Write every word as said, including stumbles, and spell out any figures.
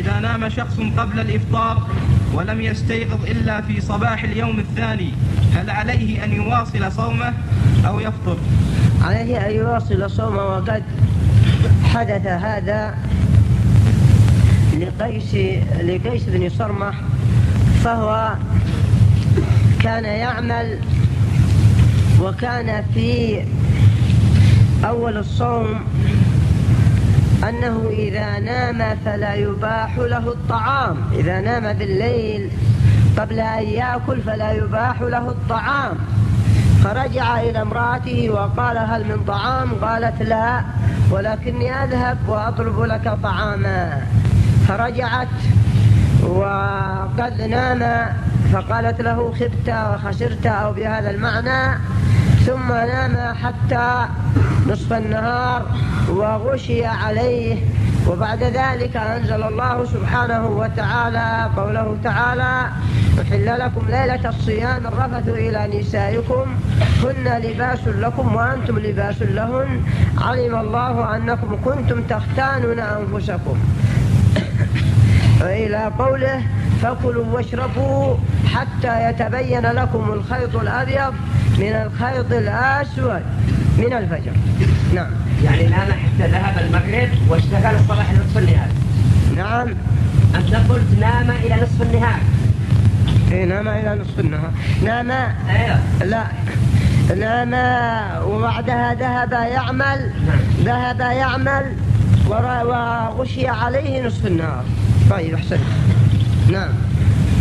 إذا نام شخص قبل الإفطار ولم يستيقظ إلا في صباح اليوم الثاني هل عليه أن يواصل صومه أو يفطر؟ عليه أن يواصل صومه، وقد حدث هذا لقيس, لقيس بن صرمح، فهو كان يعمل وكان في أول الصوم أنه إذا نام فلا يباح له الطعام، إذا نام بالليل قبل أن يأكل فلا يباح له الطعام. فرجع إلى امرأته وقال هل من طعام؟ قالت لا، ولكني أذهب وأطلب لك طعاما. فرجعت وقد نام، فقالت له خبت وخسرت أو بهذا المعنى، ثم نام حتى نصف النهار وغشي عليه. وبعد ذلك أنزل الله سبحانه وتعالى قوله تعالى أحل لكم ليلة الصيام الرفث إلى نسائكم هن لباس لكم وأنتم لباس لهن علم الله أنكم كنتم تختانون أنفسكم وإلى قوله فكلوا واشربوا حتى يتبين لكم الخيط الأبيض من الخيط الأسود من الفجر. نعم. يعني نام حتى ذهب المغرب واشتغل الصباح نصف النهار. نعم. أنت قلت نام إلى نصف النهار. إيه نام إلى نصف النهار. نام. أيوه. لا. نام وبعدها ذهب يعمل. نعم. ذهب يعمل وغشي عليه نصف النهار. طيب أحسن. نعم.